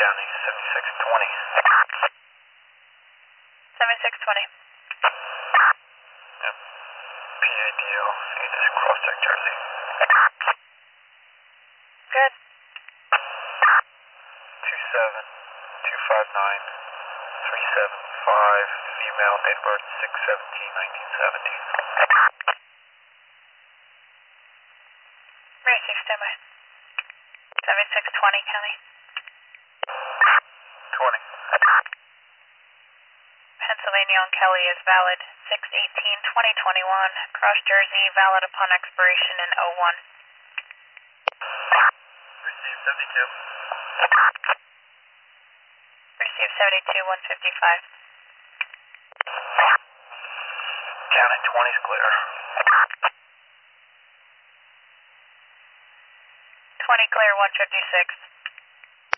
County 7620. 7620. Yep. PADL, Anus, Crosscheck, Jersey. Good. 27259-375, female, date of birth 6/17/1970. Rear 6 standby. 7620 County. 20. Pennsylvania on Kelly is valid 6/18/2021. Cross Jersey valid upon expiration in 01. Receive 72. Receive 72-155. County 20 is clear. 20 clear 156.